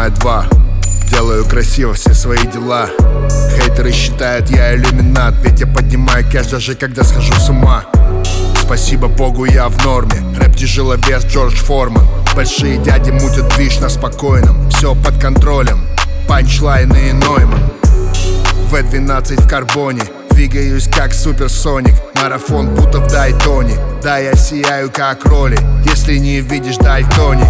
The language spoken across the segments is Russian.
поднимаю 2. Делаю красиво все свои дела. Хейтеры считают, я иллюминат, ведь я поднимаю кэш, даже когда схожу с ума. Спасибо Богу, я в норме. Рэп тяжеловес Джордж Форман. Большие дяди мутят движ на спокойном. Все под контролем, панчлайны и Нойман. В12 в карбоне, двигаюсь как суперсоник. Марафон будто в Дайтоне. Да, я сияю как роли, если не видишь дальтоник.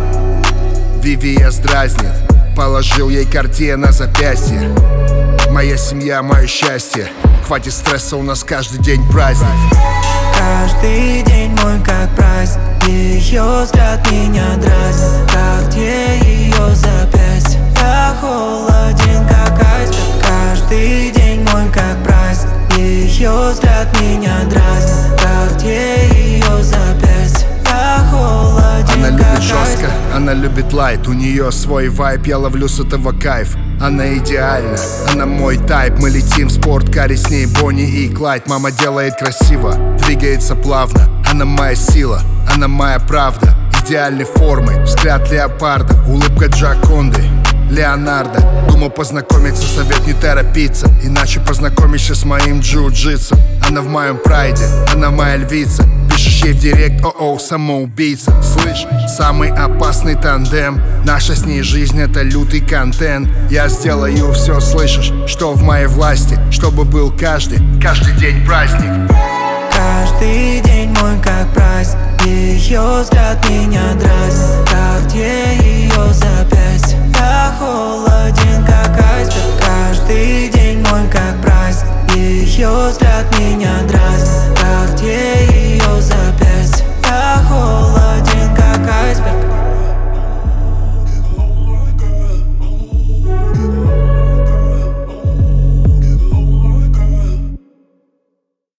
VVS дразнит, положил ей Cartier на запястье. Моя семья, мое счастье. Хватит стресса, у нас каждый день праздник. Каждый день мой как праздник. Ее взгляд меня дразнит. Как где ее запястье? Я холоден как айсберг. Каждый день мой как праздник. Ее взгляд меня дразнит. Как где ее запястье? Я холоден. Она любит жестко, она любит лайт. У нее свой вайб, я ловлю с этого кайф. Она идеальна, она мой тайп. Мы летим в спорткаре, с ней Бонни и Клайд. Мама делает красиво, двигается плавно. Она моя сила, она моя правда. Идеальной формы, взгляд леопарда. Улыбка Джаконды, Леонардо. Думал познакомиться, совет не торопиться, иначе познакомишься с моим джиу-джитсу. Она в моем прайде, она моя львица. Пишешь ей в директ, о-о, самоубийца. Слышь, самый опасный тандем. Наша с ней жизнь — это лютый контент. Я сделаю все, слышишь, что в моей власти, чтобы был каждый день праздник. Каждый день мой как праздник. Ее взгляд меня дразнит. Как где ее запястье?